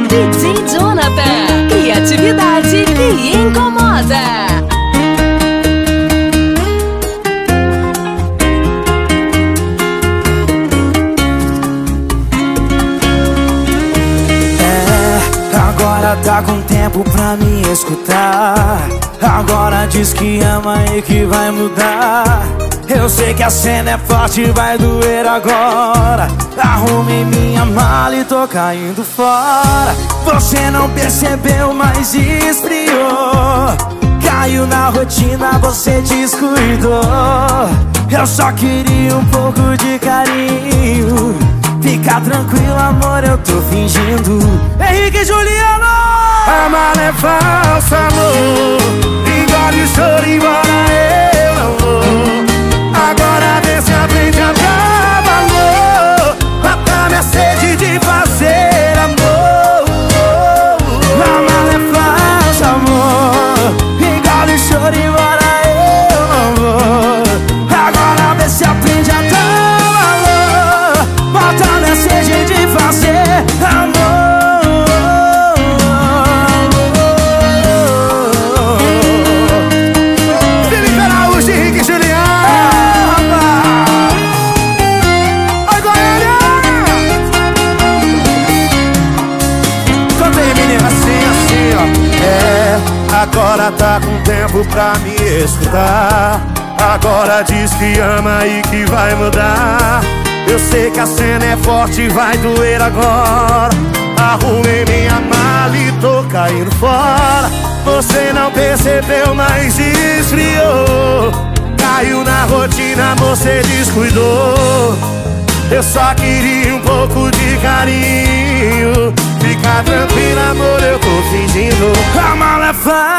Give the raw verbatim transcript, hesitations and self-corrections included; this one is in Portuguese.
D J Jonathan, criatividade que incomoda. Agora tá com tempo pra me escutar. Agora diz que ama e que vai mudar. Eu sei que a cena é forte, vai doer agora. Arrumei minha mala e tô caindo fora. Você não percebeu, mas esfriou. Caiu na rotina, você descuidou. Eu só queria um pouco de carinho. Fica tranquilo, amor, eu tô fingindo. Henrique e Juliano! A mala é falsa, amor. Engole o choro, embora eu não vou. Agora vê se aprende a dar valor. Mata minha sede de fazer amor. A mala é falsa, amor. Engole o choro, embora eu não vou. Agora vê se aprende a dar valor. Mata minha sede de fazer amor. Agora tá com tempo pra me escutar. Agora diz que ama e que vai mudar. Eu sei que a cena é forte e vai doer agora. Arrumei minha mala e tô caindo fora. Você não percebeu, mas esfriou. Caiu na rotina, você descuidou. Eu só queria um pouco de carinho. Fica tranquila, amor, eu tô fingindo. A mala é falsa.